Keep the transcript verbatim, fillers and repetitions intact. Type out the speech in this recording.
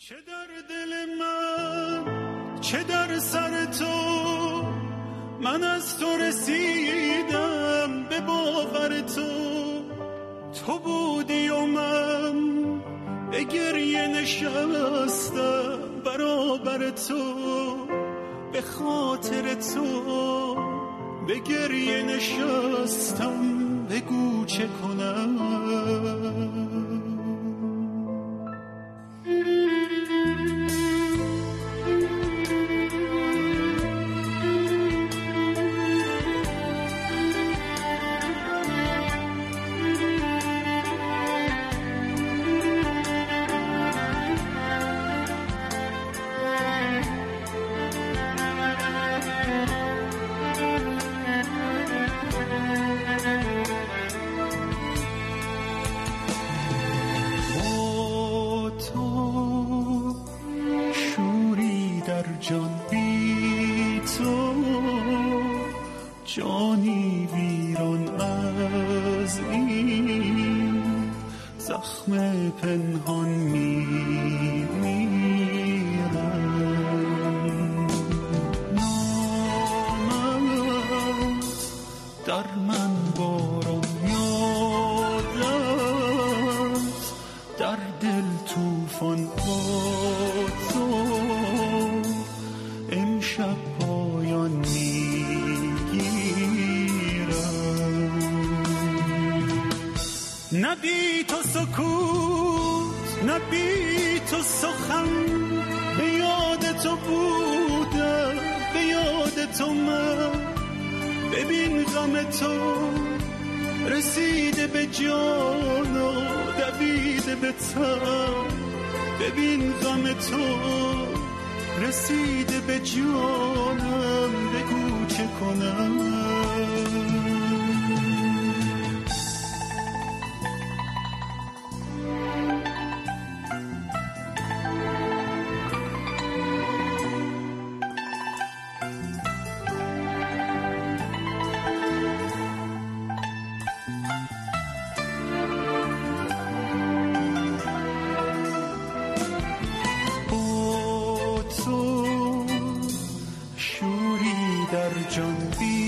چه در دل من چه در سر تو، من از تو رسیدم به باور تو. تو بودی و من به گریه نشستم برابر تو، به خاطر تو به گریه نشستم، بگو چه کنم. جان بی تو، جانی ویران از این زخم پنهان میمیرم. نامت در من باران یاد رفت، در دل توفان با تو امشب پایان میگیرم. نه بی تو سکوت، نه بی تو سخن، به یاد تو بودم، به یاد تو من. ببین غم تو رسیده به جان و دویده به تن. ببین غم تو رسیده به جانم، بگو چه کنم. جان بی